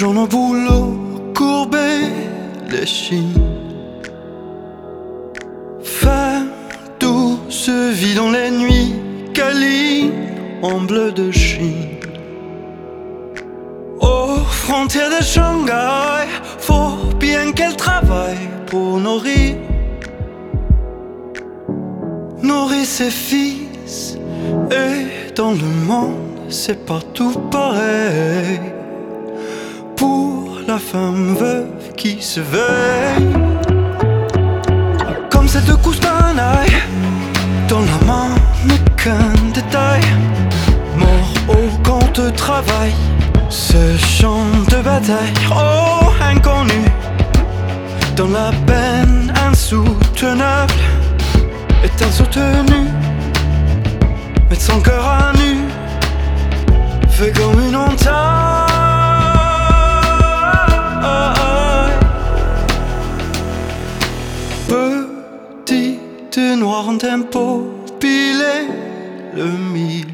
journe au boulot, courbé l'échine. Femme douce vie dans les nuits, câline en bleu de Chine. Aux frontières de Shanghai, faut bien qu'elle travaille pour nourrir ses fils. Et dans le monde, c'est partout pareil. Pour la femme veuve qui se veille, comme cette coustanaille dans la main n'est qu'un détail. Mort au camp de travail, ce champ de bataille. Oh, inconnu, dans la peine insoutenable, est insoutenu, met son cœur à nu, fait comme une entaille. Petite noire en tempo, pilé le mille.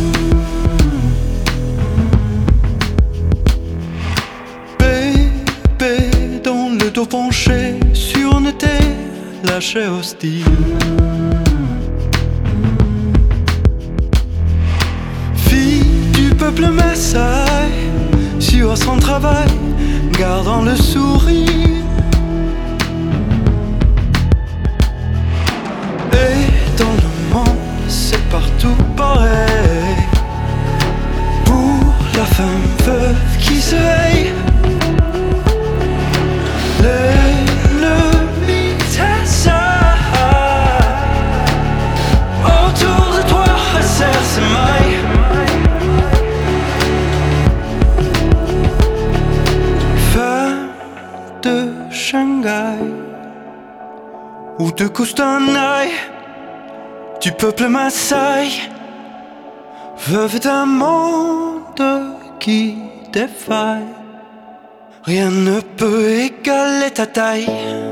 Bébé dans le dos penché sur une terre lâchée hostile. Peuple Maasai, sur son travail, gardant le sourire. Et dans le monde, c'est partout pareil. Pour la femme veuve qui se hait, l'ennemi t'assaille. Autour de toi, resserre ses mailles. De Shanghai ou de Kustanai, du peuple Maasai, veuve d'un monde qui défaille. Rien ne peut égaler ta taille.